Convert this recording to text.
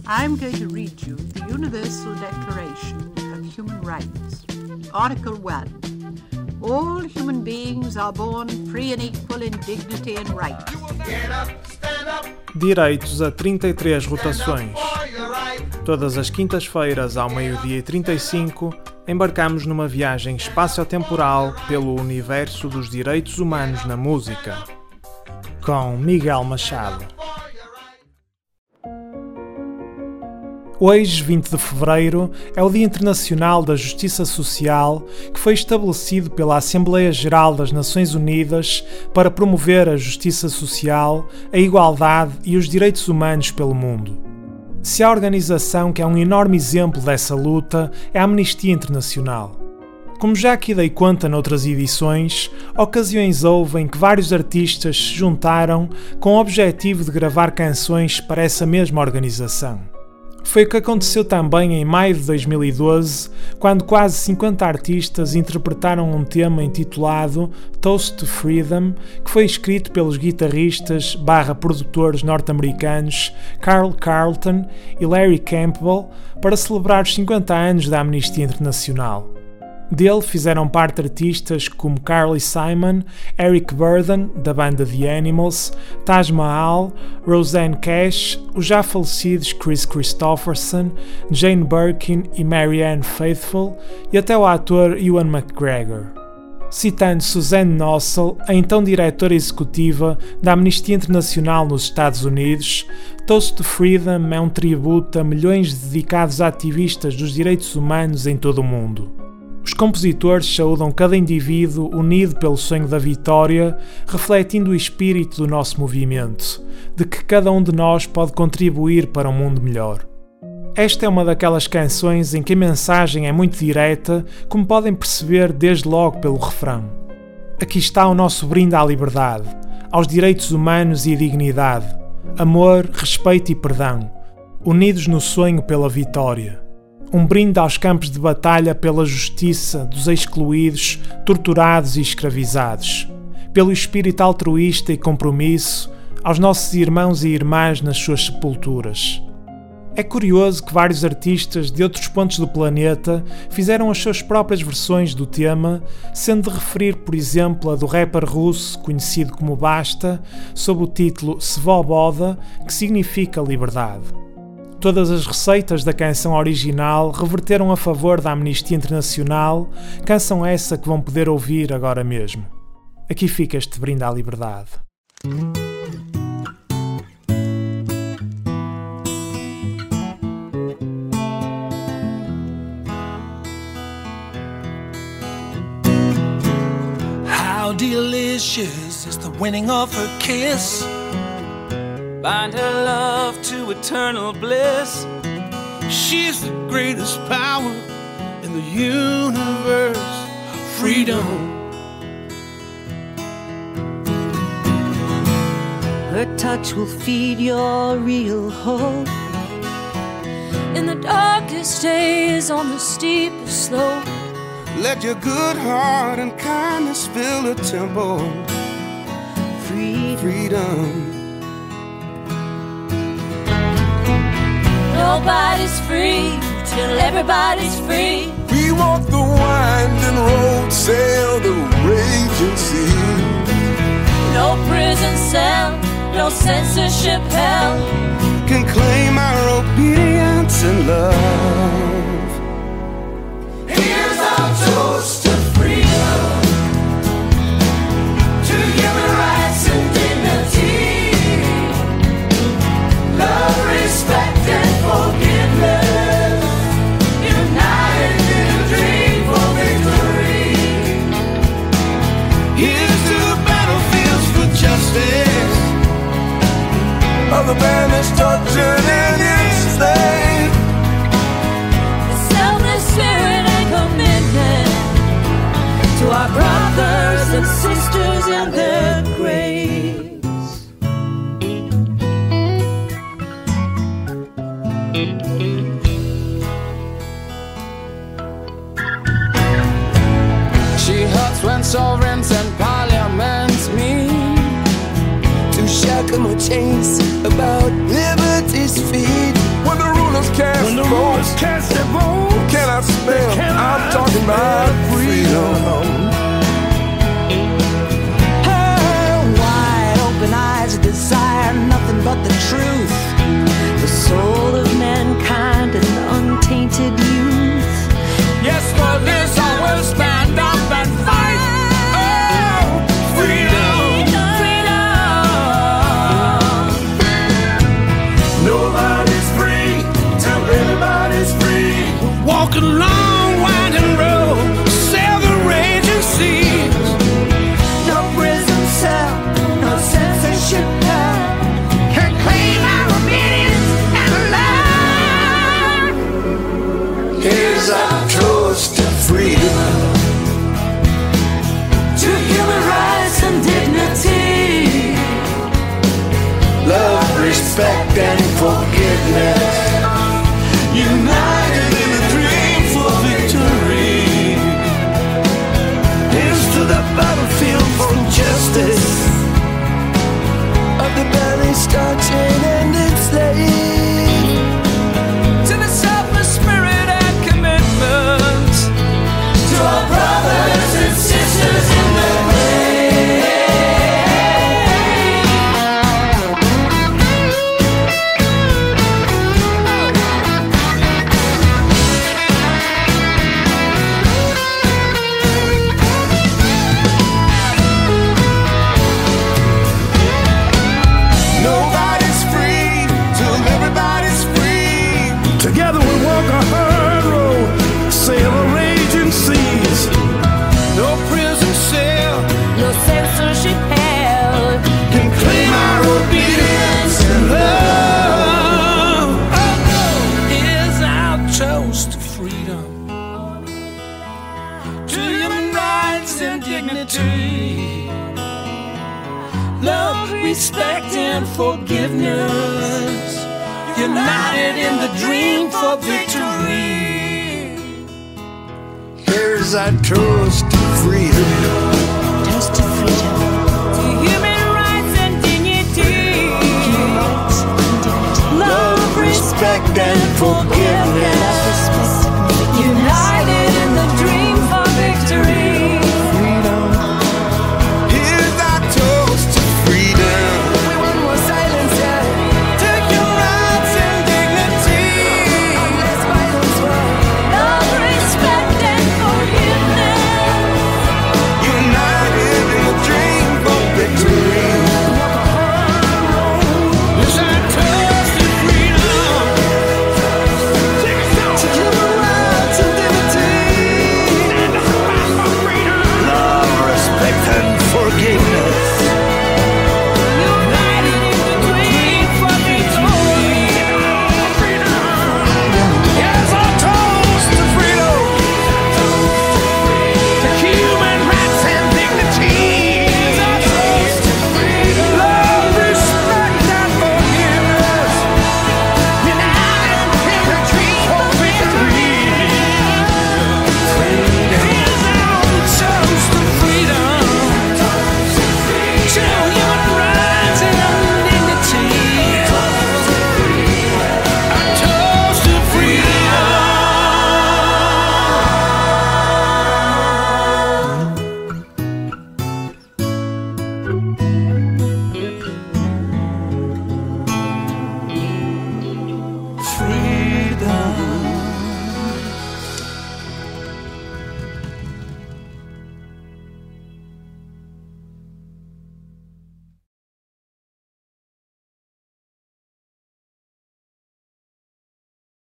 I'm going to read you the Universal Declaration of Human Rights. Article 1. All human beings are born free and equal in dignity and rights. Direitos a 33 rotações. Todas as quintas-feiras, ao 12h35, embarcamos numa viagem espaço-temporal pelo universo dos direitos humanos na música. Com Miguel Machado. Hoje, 20 de fevereiro, é o Dia Internacional da Justiça Social, que foi estabelecido pela Assembleia Geral das Nações Unidas para promover a justiça social, a igualdade e os direitos humanos pelo mundo. Se há organização que é um enorme exemplo dessa luta, é a Amnistia Internacional. Como já aqui dei conta noutras edições, ocasiões houve em que vários artistas se juntaram com o objetivo de gravar canções para essa mesma organização. Foi o que aconteceu também em maio de 2012, quando quase 50 artistas interpretaram um tema intitulado Toast to Freedom, que foi escrito pelos guitarristas/produtores norte-americanos Carl Carlton e Larry Campbell para celebrar os 50 anos da Amnistia Internacional. Dele fizeram parte artistas como Carly Simon, Eric Burdon, da banda The Animals, Taj Mahal, Rosanne Cash, os já falecidos Chris Christopherson, Jane Birkin e Marianne Faithfull e até o ator Ewan McGregor. Citando Suzanne Nossel, a então diretora executiva da Amnistia Internacional nos Estados Unidos, Toast to Freedom é um tributo a milhões de dedicados ativistas dos direitos humanos em todo o mundo. Os compositores saúdam cada indivíduo unido pelo sonho da vitória, refletindo o espírito do nosso movimento, de que cada um de nós pode contribuir para um mundo melhor. Esta é uma daquelas canções em que a mensagem é muito direta, como podem perceber desde logo pelo refrão. Aqui está o nosso brinde à liberdade, aos direitos humanos e à dignidade, amor, respeito e perdão, unidos no sonho pela vitória. Um brinde aos campos de batalha pela justiça dos excluídos, torturados e escravizados, pelo espírito altruísta e compromisso aos nossos irmãos e irmãs nas suas sepulturas. É curioso que vários artistas de outros pontos do planeta fizeram as suas próprias versões do tema, sendo de referir, por exemplo, a do rapper russo conhecido como Basta, sob o título Svoboda, que significa liberdade. Todas as receitas da canção original reverteram a favor da Amnistia Internacional, canção essa que vão poder ouvir agora mesmo. Aqui fica este brinde à liberdade. How delicious is the winning of her kiss. Bind her love to eternal bliss. She's the greatest power in the universe. Freedom. Her touch will feed your real hope. In the darkest days, on the steepest slope. Let your good heart and kindness fill the temple. Freedom. Nobody's free till everybody's free. We walk the winding road, sail the raging sea. No prison cell, no censorship hell can claim our obedience and love. Here's our toast to freedom, to human rights and dignity, love, respect and forgiveness, united in a dream for victory. Here's to battlefields for justice, of the banished, tortured and enslaved. The selfless spirit and commitment to our brothers and sisters in their graves. She hurts when sovereigns and parliaments meet to shackle more chains about liberty's feet. When the truth, the soul of mankind and untainted youth. Yes, for this I will stand up and fight. Oh, freedom, freedom. Nobody's free till everybody's free. We're walking along winding road, sail the raging seas. No prison cell, no censorship hell can claim our obedience and love. Here's our toast to freedom, To human rights and dignity. love, respect, and forgiveness. United in a dream for victory. Here's to the battlefield for justice, Of the belly starching and enslaved. To the selfless spirit and commitment. To our brothers and sisters in the nobody's free till everybody's free. Together we walk a hard road, sail the raging seas. No prison cell no censorship hell can claim our obedience and love. Here's our toast to freedom, to human rights and dignity. Love, respect, and forgiveness. United in the dream for victory. Here's our toast to freedom. Toast to freedom. To human rights and dignity. Love, respect, and forgiveness. United